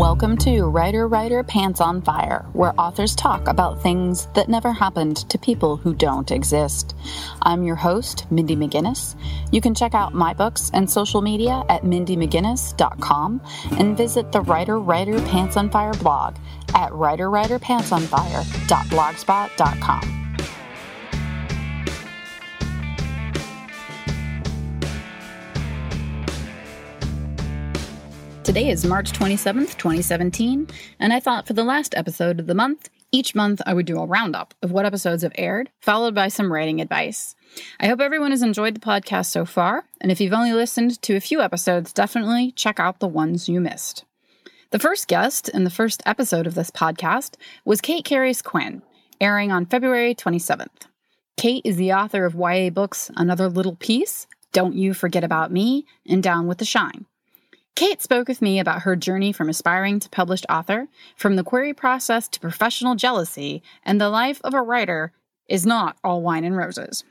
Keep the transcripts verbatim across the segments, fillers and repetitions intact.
Welcome to Writer Writer Pants on Fire, where authors talk about things that never happened to people who don't exist. I'm your host, Mindy McGinnis. You can check out my books and social media at mindy mcginnis dot com and visit the Writer Writer Pants on Fire blog at writer writer pants on fire dot blogspot dot com. Today is March twenty-seventh, twenty seventeen, and I thought for the last episode of the month, each month I would do a roundup of what episodes have aired, followed by some writing advice. I hope everyone has enjoyed the podcast so far, and if you've only listened to a few episodes, definitely check out the ones you missed. The first guest in the first episode of this podcast was Kate Carys Quinn, airing on February twenty-seventh. Kate is the author of Y A books Another Little Piece, Don't You Forget About Me, and Down with the Shine. Kate spoke with me about her journey from aspiring to published author, from the query process to professional jealousy, and the life of a writer is not all wine and roses.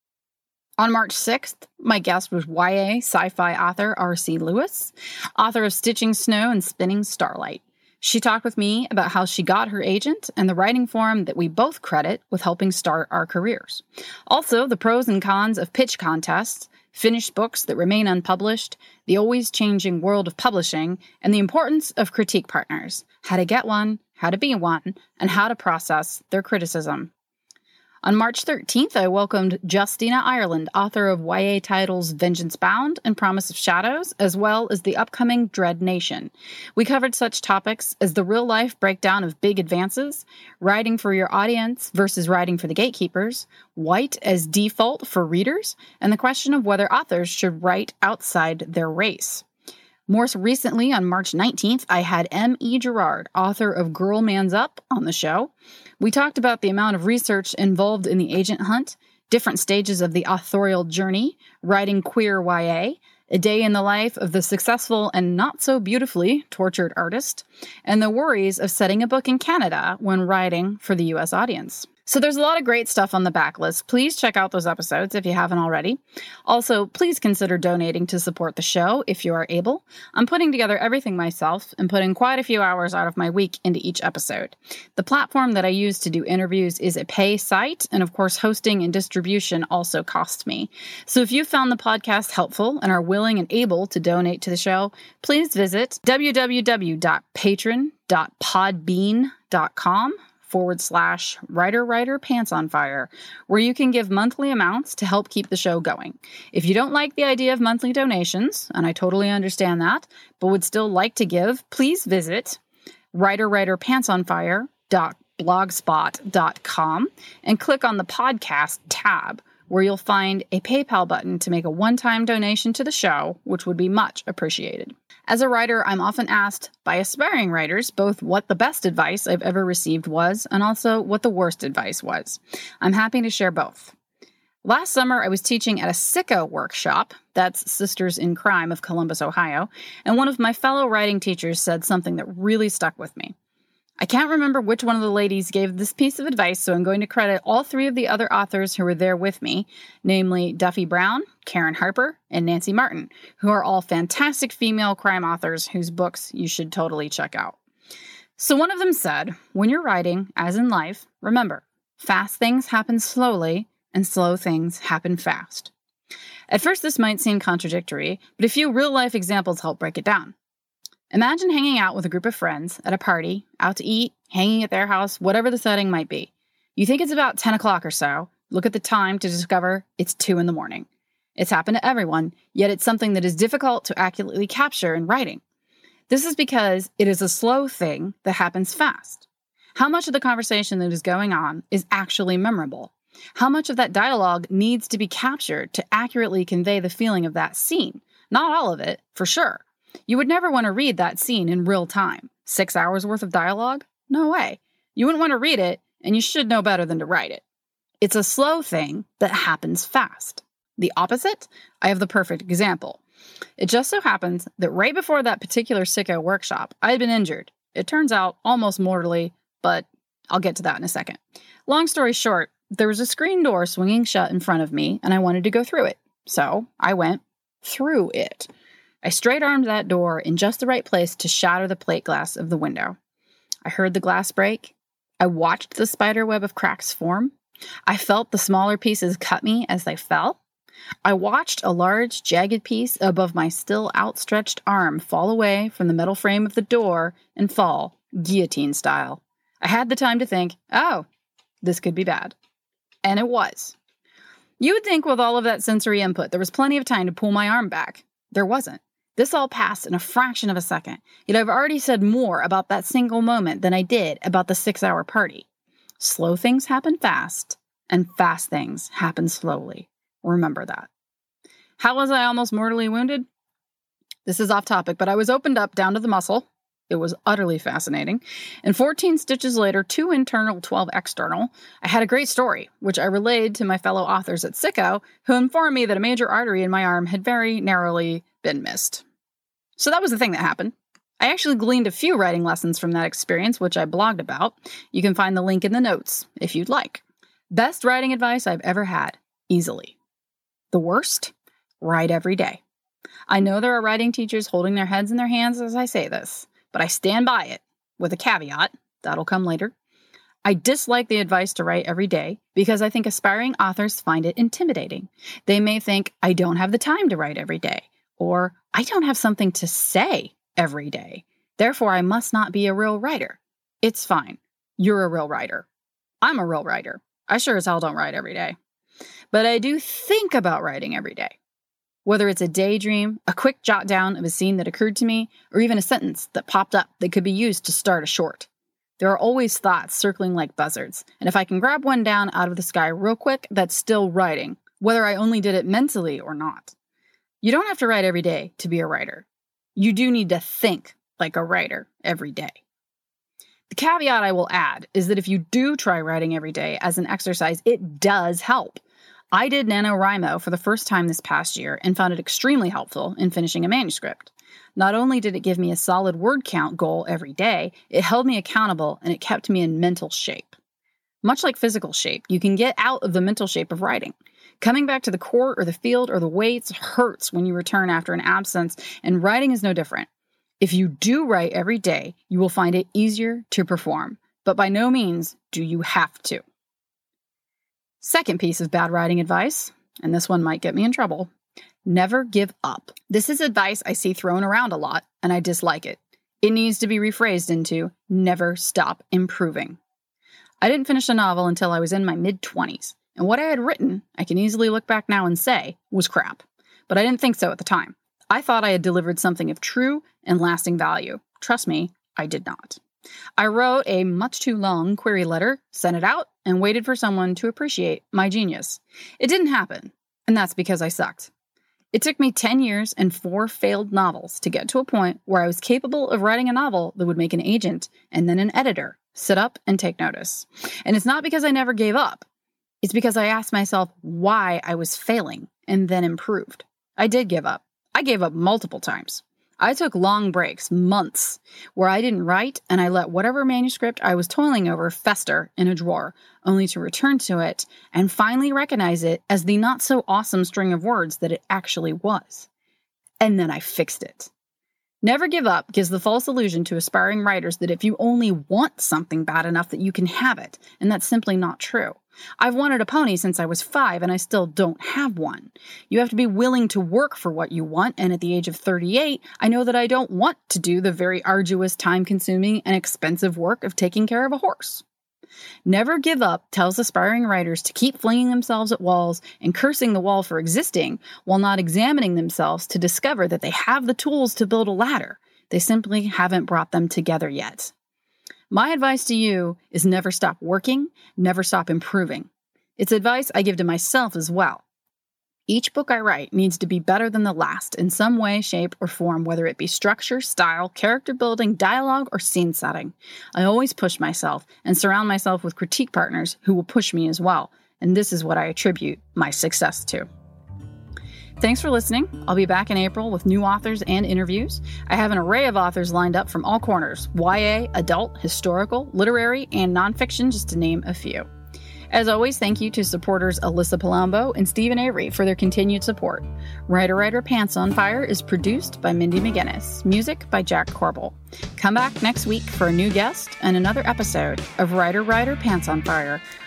On March sixth, my guest was Y A sci-fi author R C Lewis, author of Stitching Snow and Spinning Starlight. She talked with me about how she got her agent and the writing forum that we both credit with helping start our careers. Also, the pros and cons of pitch contests, finished books that remain unpublished, the always changing world of publishing, and the importance of critique partners, how to get one, how to be one, and how to process their criticism. On March thirteenth, I welcomed Justina Ireland, author of Y A titles Vengeance Bound and Promise of Shadows, as well as the upcoming Dread Nation. We covered such topics as the real-life breakdown of big advances, writing for your audience versus writing for the gatekeepers, white as default for readers, and the question of whether authors should write outside their race. More recently, on March nineteenth, I had M E Gerard, author of Girl Man's Up, on the show. We talked about the amount of research involved in the agent hunt, different stages of the authorial journey, writing queer Y A, a day in the life of the successful and not so beautifully tortured artist, and the worries of setting a book in Canada when writing for the U S audience. So there's a lot of great stuff on the backlist. Please check out those episodes if you haven't already. Also, please consider donating to support the show if you are able. I'm putting together everything myself and putting quite a few hours out of my week into each episode. The platform that I use to do interviews is a pay site, and of course, hosting and distribution also cost me. So if you found the podcast helpful and are willing and able to donate to the show, please visit www.patron.podbean.com forward slash writer writer pants on fire, where you can give monthly amounts to help keep the show going. If you don't like the idea of monthly donations, and I totally understand that, but would still like to give, please visit writer writer pants on fire dot blogspot dot com and click on the podcast tab, where you'll find a PayPal button to make a one-time donation to the show, which would be much appreciated. As a writer, I'm often asked by aspiring writers both what the best advice I've ever received was and also what the worst advice was. I'm happy to share both. Last summer, I was teaching at a S I C A workshop, that's Sisters in Crime of Columbus, Ohio, and one of my fellow writing teachers said something that really stuck with me. I can't remember which one of the ladies gave this piece of advice, so I'm going to credit all three of the other authors who were there with me, namely Duffy Brown, Karen Harper, and Nancy Martin, who are all fantastic female crime authors whose books you should totally check out. So one of them said, when you're writing, as in life, remember, fast things happen slowly, and slow things happen fast. At first, this might seem contradictory, but a few real-life examples help break it down. Imagine hanging out with a group of friends at a party, out to eat, hanging at their house, whatever the setting might be. You think it's about ten o'clock or so, look at the time to discover it's two in the morning. It's happened to everyone, yet it's something that is difficult to accurately capture in writing. This is because it is a slow thing that happens fast. How much of the conversation that is going on is actually memorable? How much of that dialogue needs to be captured to accurately convey the feeling of that scene? Not all of it, for sure. You would never want to read that scene in real time. Six hours worth of dialogue? No way. You wouldn't want to read it, and you should know better than to write it. It's a slow thing that happens fast. The opposite? I have the perfect example. It just so happens that right before that particular S I C A workshop, I had been injured. It turns out almost mortally, but I'll get to that in a second. Long story short, there was a screen door swinging shut in front of me, and I wanted to go through it. So I went through it. I straight-armed that door in just the right place to shatter the plate glass of the window. I heard the glass break. I watched the spider web of cracks form. I felt the smaller pieces cut me as they fell. I watched a large, jagged piece above my still outstretched arm fall away from the metal frame of the door and fall, guillotine style. I had the time to think, oh, this could be bad. And it was. You would think with all of that sensory input, there was plenty of time to pull my arm back. There wasn't. This all passed in a fraction of a second, yet I've already said more about that single moment than I did about the six-hour party. Slow things happen fast, and fast things happen slowly. Remember that. How was I almost mortally wounded? This is off topic, but I was opened up down to the muscle. It was utterly fascinating. And fourteen stitches later, two internal, twelve external, I had a great story, which I relayed to my fellow authors at Sicko, who informed me that a major artery in my arm had very narrowly been missed. So that was the thing that happened. I actually gleaned a few writing lessons from that experience, which I blogged about. You can find the link in the notes if you'd like. Best writing advice I've ever had, easily. The worst? Write every day. I know there are writing teachers holding their heads in their hands as I say this, but I stand by it, with a caveat, that'll come later. I dislike the advice to write every day because I think aspiring authors find it intimidating. They may think, I don't have the time to write every day, or I don't have something to say every day. Therefore, I must not be a real writer. It's fine. You're a real writer. I'm a real writer. I sure as hell don't write every day. But I do think about writing every day. Whether it's a daydream, a quick jot down of a scene that occurred to me, or even a sentence that popped up that could be used to start a short. There are always thoughts circling like buzzards, and if I can grab one down out of the sky real quick, that's still writing, whether I only did it mentally or not. You don't have to write every day to be a writer. You do need to think like a writer every day. The caveat I will add is that if you do try writing every day as an exercise, it does help. I did NaNoWriMo for the first time this past year and found it extremely helpful in finishing a manuscript. Not only did it give me a solid word count goal every day, it held me accountable and it kept me in mental shape. Much like physical shape, you can get out of the mental shape of writing. Coming back to the court or the field or the weights hurts when you return after an absence, and writing is no different. If you do write every day, you will find it easier to perform, but by no means do you have to. Second piece of bad writing advice, and this one might get me in trouble, never give up. This is advice I see thrown around a lot, and I dislike it. It needs to be rephrased into never stop improving. I didn't finish a novel until I was in my mid-twenties, and what I had written, I can easily look back now and say, was crap. But I didn't think so at the time. I thought I had delivered something of true and lasting value. Trust me, I did not. I wrote a much too long query letter, sent it out, and waited for someone to appreciate my genius. It didn't happen, and that's because I sucked. It took me ten years and four failed novels to get to a point where I was capable of writing a novel that would make an agent and then an editor sit up and take notice. And it's not because I never gave up. It's because I asked myself why I was failing and then improved. I did give up. I gave up multiple times. I took long breaks, months, where I didn't write and I let whatever manuscript I was toiling over fester in a drawer, only to return to it and finally recognize it as the not-so-awesome string of words that it actually was. And then I fixed it. Never give up gives the false illusion to aspiring writers that if you only want something bad enough that you can have it, and that's simply not true. I've wanted a pony since I was five, and I still don't have one. You have to be willing to work for what you want, and at the age of thirty-eight, I know that I don't want to do the very arduous, time-consuming, and expensive work of taking care of a horse. Never give up tells aspiring writers to keep flinging themselves at walls and cursing the wall for existing, while not examining themselves to discover that they have the tools to build a ladder. They simply haven't brought them together yet. My advice to you is never stop working, never stop improving. It's advice I give to myself as well. Each book I write needs to be better than the last in some way, shape, or form, whether it be structure, style, character building, dialogue, or scene setting. I always push myself and surround myself with critique partners who will push me as well, and this is what I attribute my success to. Thanks for listening. I'll be back in April with new authors and interviews. I have an array of authors lined up from all corners, Y A, adult, historical, literary, and nonfiction, just to name a few. As always, thank you to supporters Alyssa Palumbo and Stephen Avery for their continued support. Writer Writer Pants on Fire is produced by Mindy McGinnis. Music by Jack Corbel. Come back next week for a new guest and another episode of Writer Writer Pants on Fire,